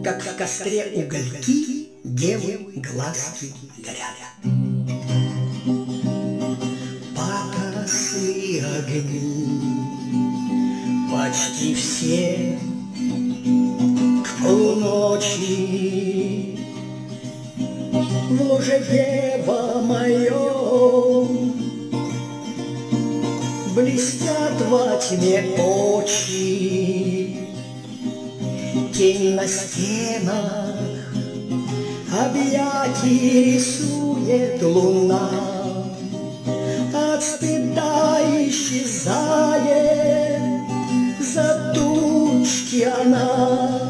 Как в костре угольки, девы глазки горят. Погасли огни, почти все к полуночи. В ложе дева моем блестят во тьме очи. Тень на стенах объятий рисует луна, от стыда исчезает за тучки она.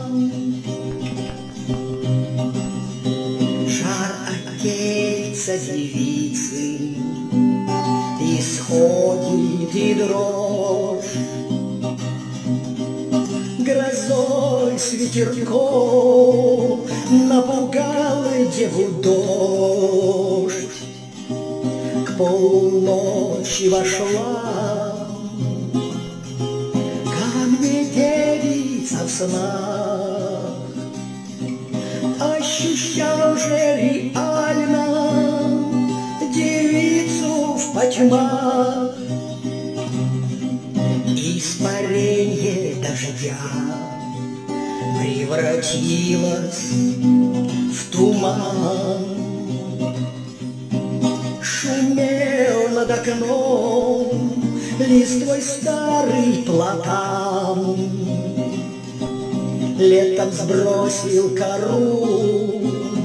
Жар от тельца девицы исходит и дрожь, грозой с ветерком напугал деву дождь. К полуночи вошла ко мне девица в снах. Ощущал же реально девицу в потьмах. Испарение дождя превратилось в туман. Шумел над окном листвой старый платан. Летом сбросил кору,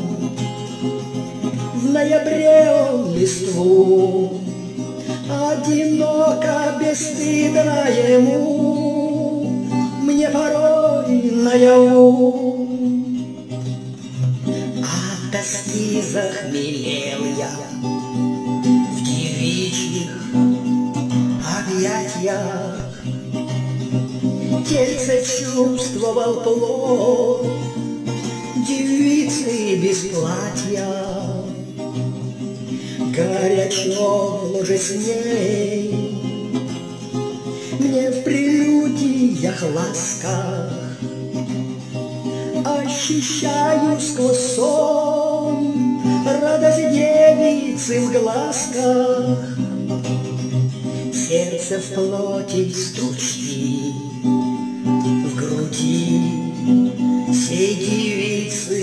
в ноябре он листву. Одиноко, бесстыдно ему, мне порой наяву. От тоски захмелел я в девичьих объятиях. Тельце чувствовал плоть девицы без платья. Горячо в ложе с ней мне в прелюдиях ласках ощущаю сквозь сон радость девицы в глазках. Сердце в плоти стучит, в груди сей девицы.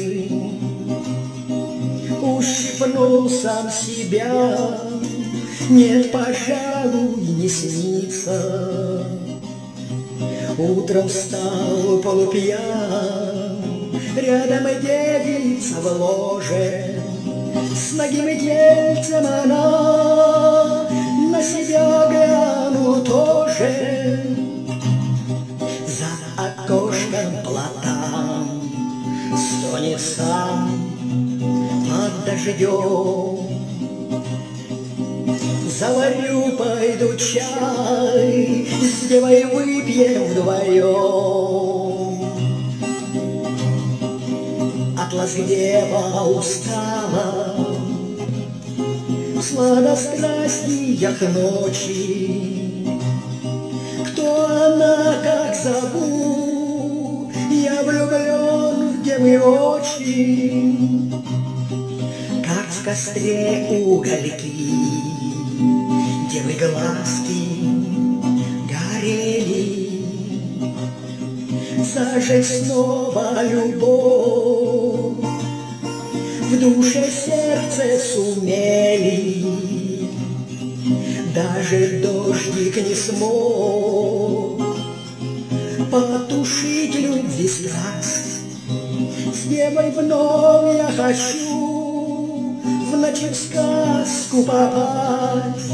Ущипнул сам себя, нет, пожалуй, не снится. Утром встал полупьян, рядом девица в ложе. С нагим тельцем она на себя гляну тоже. За окошком платан стонет сам под дождем. Заварю, пойду чай, с девой выпьем вдвоем. Атлас дева устала в сладострастиях ночи. Кто она, как зовут, я влюблен в девы очи. Как в костре угольки, девы глазки горели. Зажечь снова любовь в душе сердце сумели. Даже дождик не смог потушить любви страсть. С девой вновь я хочу в ночь в сказку попасть.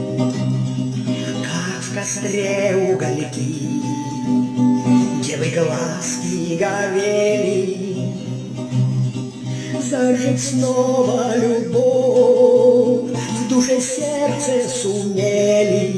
Как в костре угольки, девы глазки горели. Зажечь снова любовь в душе сердце сумели.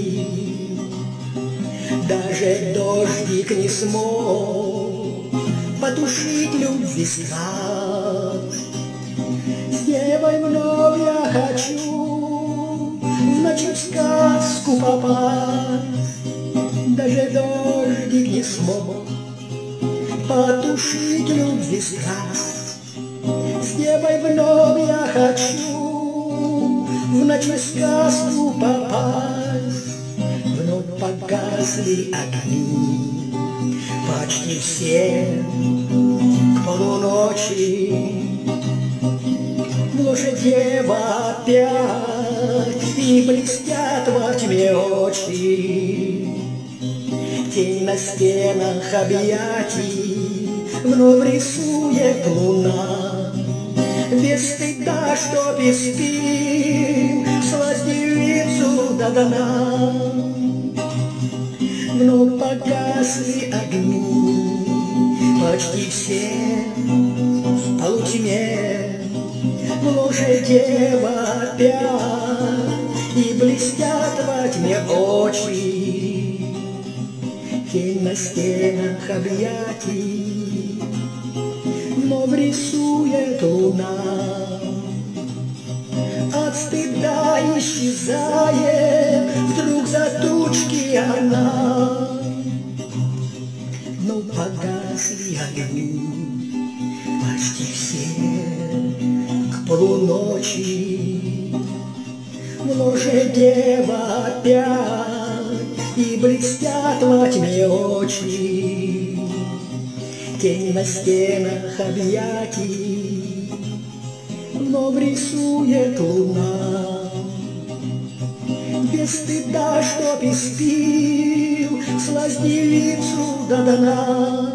Даже дождик не смог потушить любви страсть. С девой вновь я хочу в ночь в сказку попасть. Даже дождик не смог потушить любви страсть. С девой вновь я хочу в ночную сказку попасть. Вновь погасли огни, почти все к полуночи. Вновь дева опять, и блестят во тьме очи. Тень на стенах объятий вновь рисует луна. Без стыда, что испим, сласть девицу до дна. Вновь погасли огни, почти все в полутьме. Вновь же дева опять, и блестят во тьме очи. Тень на стенах объятий вновь рисует луна. От стыда исчезает вдруг за тучки она. Но погасли огни, почти все к полуночи. Вновь же дева опять, и блестят во тьме очи. Тень на стенах объятий вновь рисует луна. Без стыда, чтоб испил сласть девицу до дна.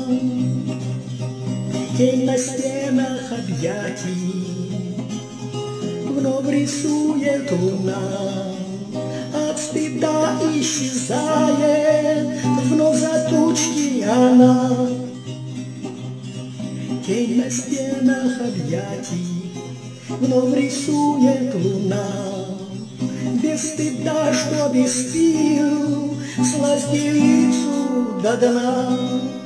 Тень на стенах объятий вновь рисует луна. От стыда исчезает вновь за тучки она. Тень на стенах объятий вновь рисует луна. Без стыда, что испил сласть девицу до дна.